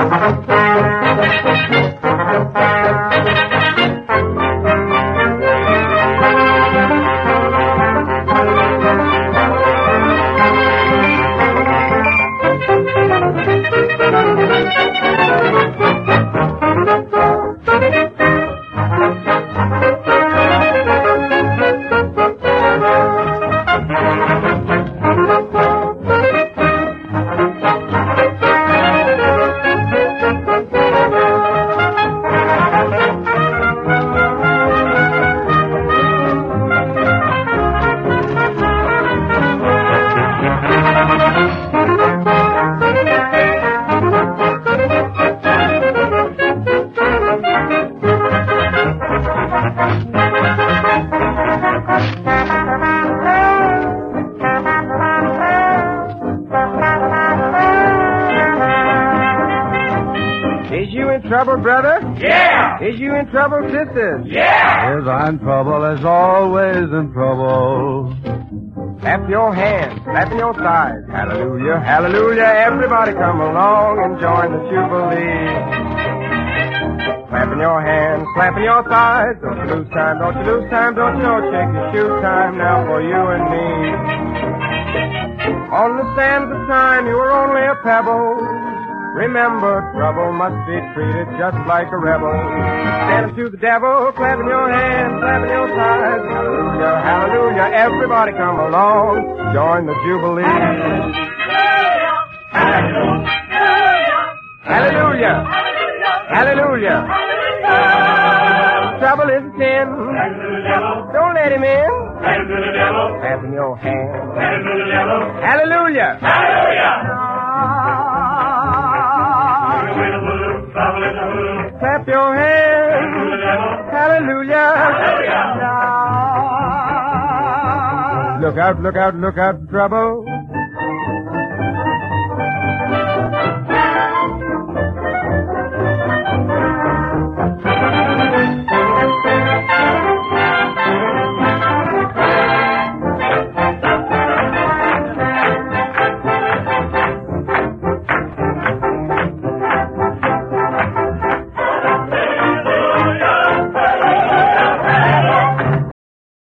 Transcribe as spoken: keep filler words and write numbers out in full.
Trouble, brother? Yeah! Is you in trouble, sisters? Yeah! Is I'm trouble as always in trouble. Clap your hands, clap your thighs. Hallelujah, hallelujah. Everybody come along and join the Jubilee. Clapping your hands, clapping your thighs. Don't you lose time, don't you lose time, don't you know? Check your shoe time now for you and me. On the sands of time, you were only a pebble. Remember, trouble must be treated just like a rebel. Stand up to the devil, clapping your hands, clapping your thighs. Hallelujah, hallelujah, everybody come along, join the Jubilee. Hallelujah! Hallelujah, hallelujah. Trouble is a sin, don't let him in. Clapping your hands, hallelujah, Hallelujah! clap your hands, hallelujah. Hallelujah! Look out, look out, look out, trouble.